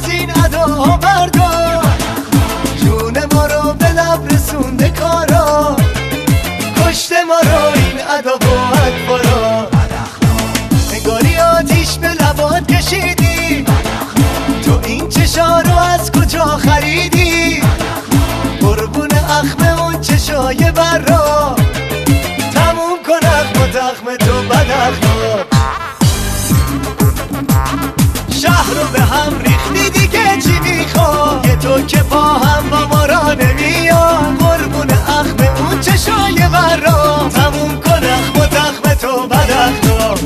از این اداها بردار، جون ما رو به لب رسونده کارا، کشته ما رو این ادا و اکبارا. نگاری آتیش به لبات کشیدی، تو این چشا رو از کجا خریدی؟ قربون اخم اون چشای برا، تموم کن اخم و تخم تو بد اخلاق. شهر رو به هم ریختی دیگه چی میخواد؟ یه تو که پا هم با ما را نمیاد. قربون اخم اون چشای برا، تموم کن اخم و تخم تو بد اخلاق.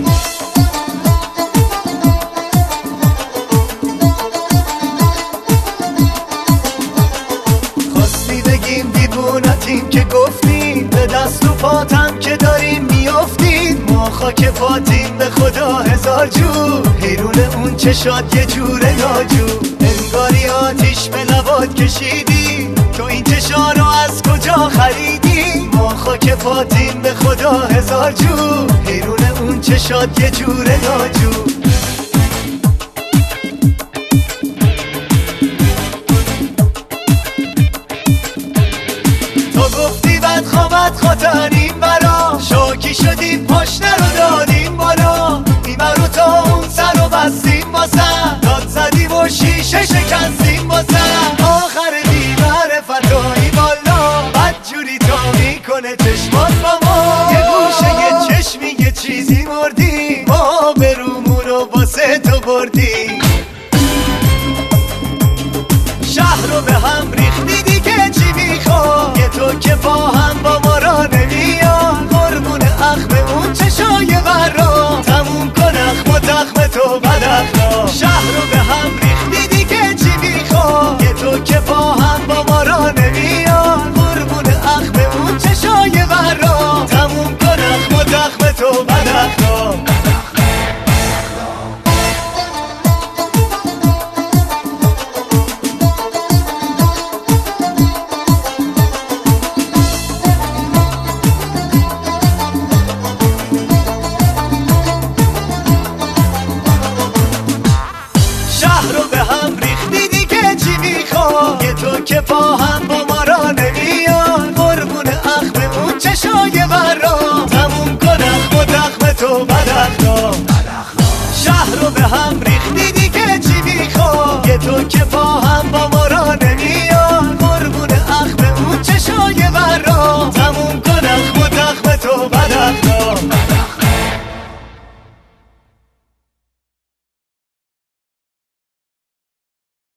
خواستی بگیم دیوونتیم که گفتیم، به دست و پاتم که داریم میافتیم. ما خاک پاتیم به خدا هزار جو، حیرون اون چشات یه جور ناجو. انگاری آتیش به لبات کشیدی، تو این چشا رو از کجا خریدی؟ ما خاک پاتیم به خدا هزار جو، حیرون اون چشات یه جور ناجو.